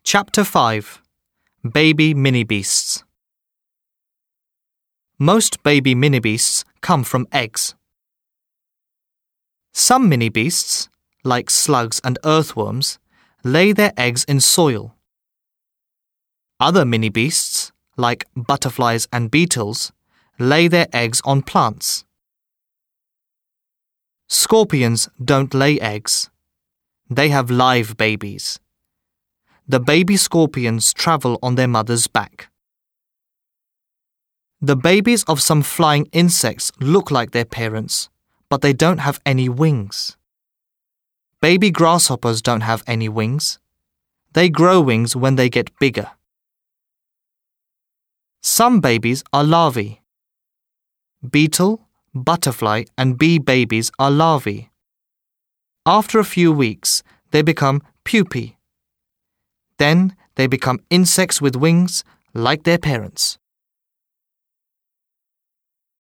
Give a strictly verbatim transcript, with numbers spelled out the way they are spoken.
Chapter five. Baby Mini-Beasts. Most baby mini-beasts come from eggs. Some mini-beasts, like slugs and earthworms, lay their eggs in soil. Other mini-beasts, like butterflies and beetles, lay their eggs on plants. Scorpions don't lay eggs. They have live babies. The baby scorpions travel on their mother's back. The babies of some flying insects look like their parents, but they don't have any wings. Baby grasshoppers don't have any wings. They grow wings when they get bigger. Some babies are larvae. Beetle, butterfly, and bee babies are larvae. After a few weeks, they become pupae. Then they become insects with wings like their parents.